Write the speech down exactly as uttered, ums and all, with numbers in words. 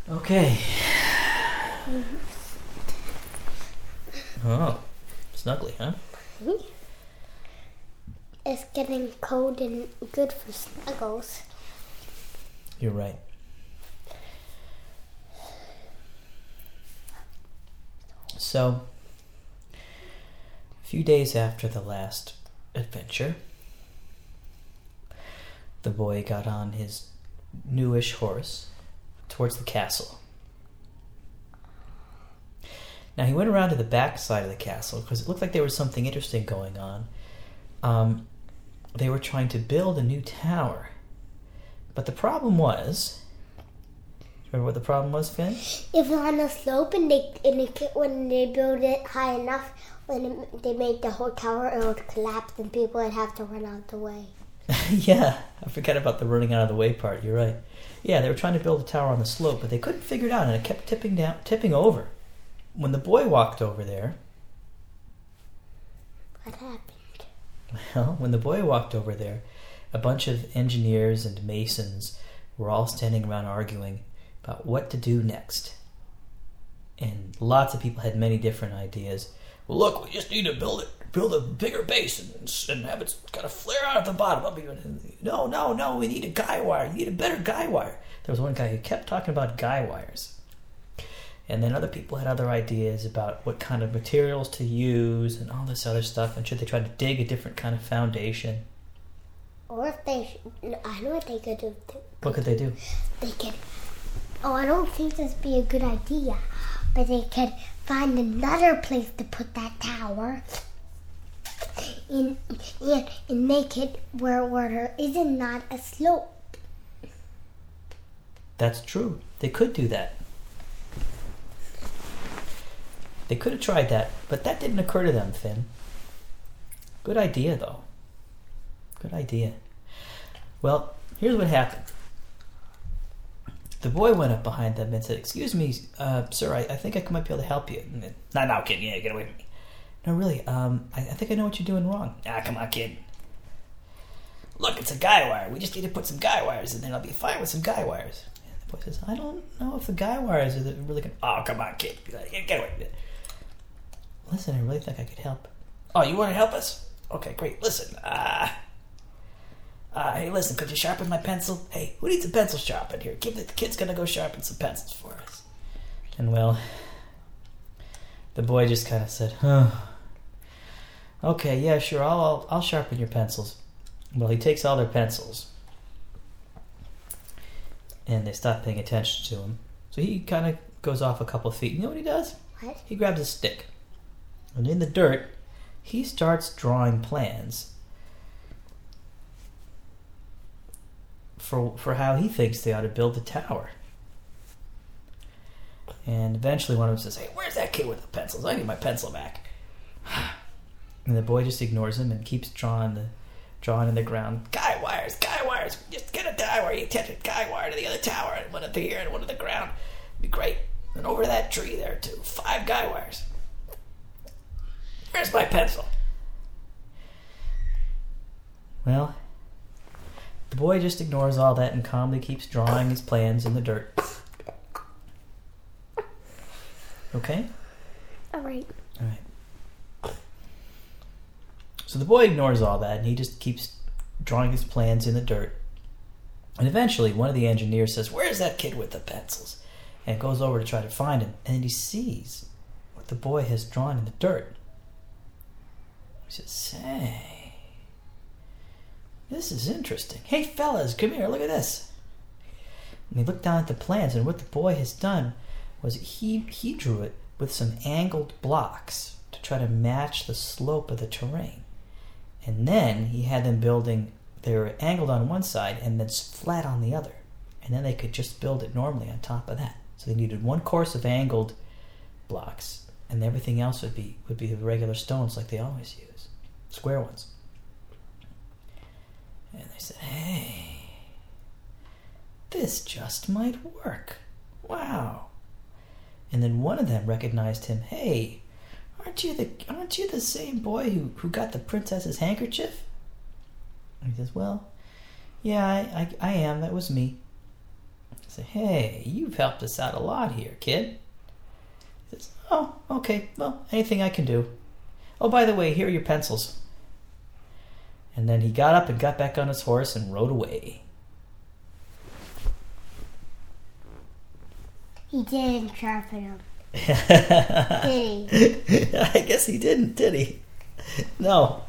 Okay. Oh, snuggly, huh? It's getting cold and good for snuggles. You're right. So, a few days after the last adventure, the boy got on his newish horse towards the castle. Now, he went around to the back side of the castle because it looked like there was something interesting going on. Um, they were trying to build a new tower. But the problem was... Remember what the problem was, Finn? If it's on a slope and they, and they when they build it high enough, when it, they make the whole tower, it would collapse and people would have to run out the way. Yeah, I forgot about the running out of the way part. You're right. Yeah, they were trying to build a tower on the slope, but they couldn't figure it out, and it kept tipping down, tipping over. When the boy walked over there... What happened? Well, when the boy walked over there, a bunch of engineers and masons were all standing around arguing about what to do next. And lots of people had many different ideas. Well, look, we just need to build it, build a bigger base and, and have it kind of flare out at the bottom. No, no, no, we need a guy wire. We need a better guy wire. There was one guy who kept talking about guy wires. And then other people had other ideas about what kind of materials to use and all this other stuff. And should they try to dig a different kind of foundation? Or if they... I know what they could do. What could they do? They could... Oh, I don't think this would be a good idea. But they could find another place to put that tower. And, and, and make it where, where there isn't not a slope. That's true. They could do that. They could have tried that, but that didn't occur to them, Finn. Good idea, though. Good idea. Well, here's what happened. The boy went up behind them and said, "Excuse me, uh, sir, I, I think I might be able to help you." And then, no, no, kid, yeah, get away from me. No, really, um, I, I think I know what you're doing wrong. Ah, come on, kid. Look, it's a guy wire. We just need to put some guy wires in there. I'll be fine with some guy wires. And the boy says, "I don't know if the guy wires are the really good." Oh, come on, kid. Get away from it. Listen, I really think I could help. Oh, you want to help us? Okay, great. Listen, uh, uh, hey, listen, could you sharpen my pencil? Hey, who needs a pencil sharpened here? Give the, the kid's gonna go sharpen some pencils for us. And well, the boy just kind of said, "Oh, okay, yeah, sure, I'll, I'll I'll sharpen your pencils." Well, he takes all their pencils, and they stop paying attention to him. So he kind of goes off a couple of feet. You know what he does? What? He grabs a stick. And in the dirt, he starts drawing plans for for how he thinks they ought to build the tower. And eventually one of them says, "Hey, where's that kid with the pencils? I need my pencil back." And the boy just ignores him and keeps drawing the drawing in the ground. Guy wires, guy wires. Just get a guy wire. You attach a guy wire to the other tower, and one up here and one on the ground. It'd be great. And over that tree there too. Five guy wires. Where's my pencil? Well, the boy just ignores all that and calmly keeps drawing his plans in the dirt. Okay? All right. All right. So the boy ignores all that and he just keeps drawing his plans in the dirt. And eventually one of the engineers says, "Where's that kid with the pencils?" And goes over to try to find him. And he sees what the boy has drawn in the dirt. He says, "Say, this is interesting. Hey, fellas, come here, look at this." And he looked down at the plans, and what the boy has done was he, he drew it with some angled blocks to try to match the slope of the terrain. And then he had them building, they were angled on one side and then flat on the other. And then they could just build it normally on top of that. So they needed one course of angled blocks, and everything else would be would be the regular stones like they always use, square ones. And they said, "Hey, this just might work. Wow." And then one of them recognized him. "Hey, aren't you the aren't you the same boy who, who got the princess's handkerchief?" And he says, "Well, yeah, I, I, I am. That was me." Say, hey, you've helped us out a lot here, kid. He says, oh, okay, well, anything I can do. Oh, by the way, here are your pencils. And then he got up and got back on his horse and rode away. He didn't sharpen them. Did he? I guess he didn't, did he? No.